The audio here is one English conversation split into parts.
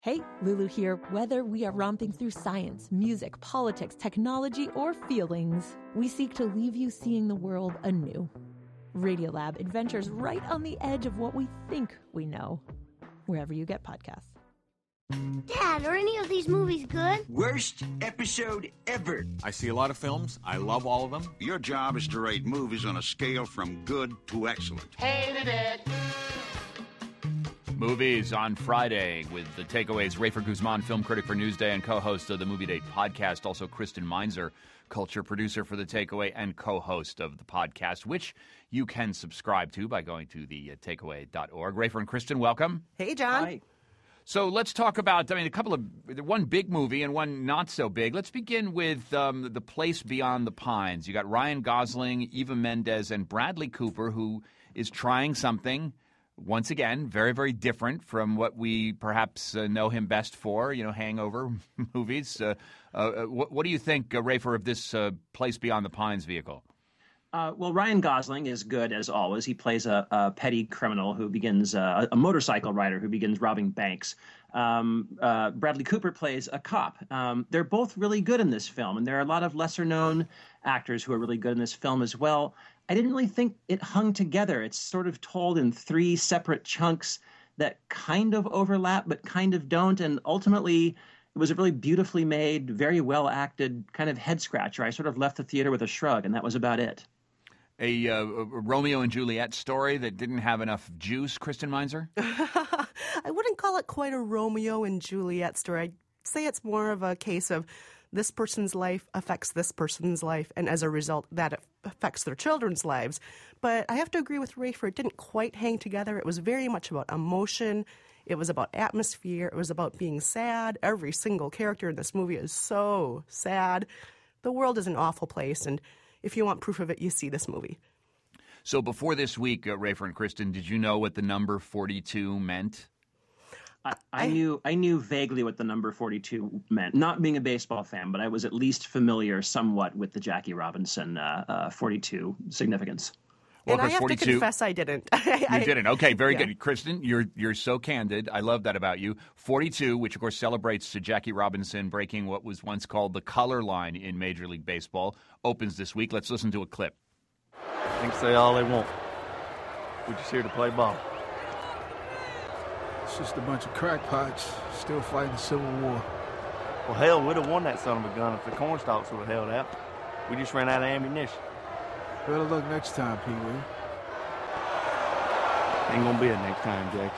Hey, Lulu here. Whether we are romping through science, music, politics, technology, or feelings, we seek to leave you seeing the world anew. Radiolab adventures right on the edge of what we think we know, wherever you get podcasts. Dad, are any of these movies good? Worst episode ever. I see a lot of films. I love all of them. Your job is to rate movies on a scale from good to excellent. Hated it. Movies on Friday with The Takeaways. Rafer Guzman, film critic for Newsday and co-host of the Movie Date podcast. Also, Kristen Meinzer, culture producer for The Takeaway and co-host of the podcast, which you can subscribe to by going to thetakeaway.org. Rafer and Kristen, welcome. Hey, John. Hi. So let's talk about, one big movie and one not so big. Let's begin with The Place Beyond the Pines. You got Ryan Gosling, Eva Mendes, and Bradley Cooper, who is trying something, once again, very, very different from what we perhaps know him best for, Hangover movies. What do you think, Rafer, of this Place Beyond the Pines vehicle? Well, Ryan Gosling is good as always. He plays a petty criminal who begins, a motorcycle rider who begins robbing banks. Bradley Cooper plays a cop. They're both really good in this film, and there are a lot of lesser-known actors who are really good in this film as well. I didn't really think it hung together. It's sort of told in three separate chunks that kind of overlap but kind of don't, and ultimately it was a really beautifully made, very well-acted kind of head-scratcher. I sort of left the theater with a shrug, and that was about it. A Romeo and Juliet story that didn't have enough juice, Kristen Meinzer? I wouldn't call it quite a Romeo and Juliet story. I'd say it's more of a case of this person's life affects this person's life, and as a result, that affects their children's lives. But I have to agree with Rafer, it didn't quite hang together. It was very much about emotion. It was about atmosphere. It was about being sad. Every single character in this movie is so sad. The world is an awful place, and if you want proof of it, you see this movie. So before this week, Rafer and Kristen, did you know what the number 42 meant? I knew vaguely what the number 42 meant. Not being a baseball fan, but I was at least familiar somewhat with the Jackie Robinson 42 significance. Well, and I have 42, to confess I didn't. You didn't. Okay, very good. Kristen, you're so candid. I love that about you. 42, which of course celebrates Jackie Robinson breaking what was once called the color line in Major League Baseball, opens this week. Let's listen to a clip. They can say all they want. We're just here to play ball. It's just a bunch of crackpots still fighting the Civil War. Well, hell, we'd have won that son of a gun if the cornstalks would have held out. We just ran out of ammunition. Better luck next time, Pee-wee. Ain't gonna be a next time, Jackie.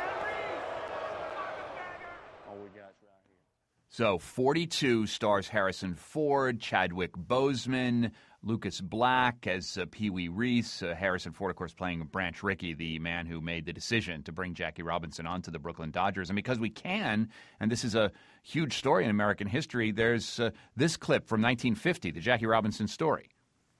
All we got's right here. So 42 stars Harrison Ford, Chadwick Boseman, Lucas Black as Pee-wee Reese. Harrison Ford, of course, playing Branch Rickey, the man who made the decision to bring Jackie Robinson onto the Brooklyn Dodgers. And because we can, and this is a huge story in American history, there's this clip from 1950, the Jackie Robinson story.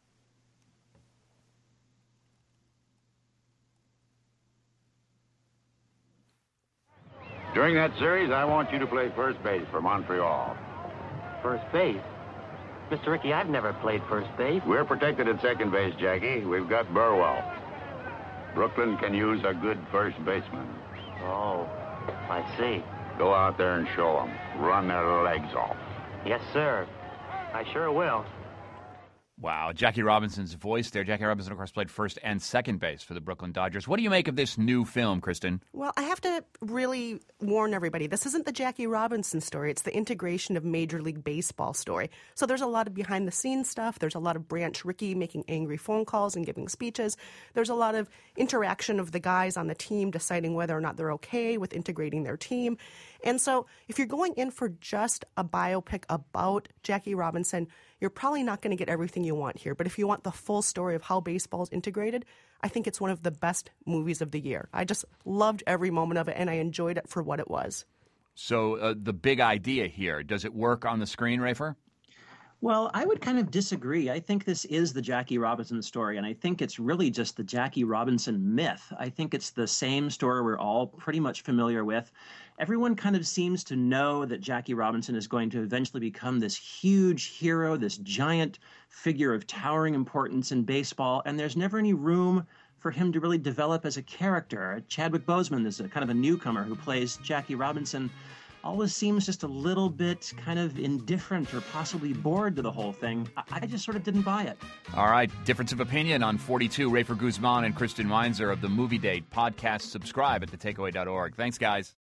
During that series, I want you to play first base for Montreal. First base? Mr. Rickey, I've never played first base. We're protected at second base, Jackie. We've got Burwell. Brooklyn can use a good first baseman. Oh, I see. Go out there and show them. Run their legs off. Yes, sir. I sure will. Wow, Jackie Robinson's voice there. Jackie Robinson, of course, played first and second base for the Brooklyn Dodgers. What do you make of this new film, Kristen? Well, I have to really warn everybody. This isn't the Jackie Robinson story. It's the integration of Major League Baseball story. So there's a lot of behind-the-scenes stuff. There's a lot of Branch Rickey making angry phone calls and giving speeches. There's a lot of interaction of the guys on the team deciding whether or not they're okay with integrating their team. And so if you're going in for just a biopic about Jackie Robinson, you're probably not going to get everything you want here. But if you want the full story of how baseball is integrated, I think it's one of the best movies of the year. I just loved every moment of it, and I enjoyed it for what it was. So the big idea here, does it work on the screen, Rafer? Well, I would kind of disagree. I think this is the Jackie Robinson story, and I think it's really just the Jackie Robinson myth. I think it's the same story we're all pretty much familiar with. Everyone kind of seems to know that Jackie Robinson is going to eventually become this huge hero, this giant figure of towering importance in baseball, and there's never any room for him to really develop as a character. Chadwick Boseman is a kind of a newcomer who plays Jackie Robinson. always seems just a little bit kind of indifferent or possibly bored to the whole thing. I just sort of didn't buy it. All right, difference of opinion on 42. Rafer Guzman and Kristen Weinzer of the Movie Date podcast. Subscribe at thetakeaway.org. Thanks, guys.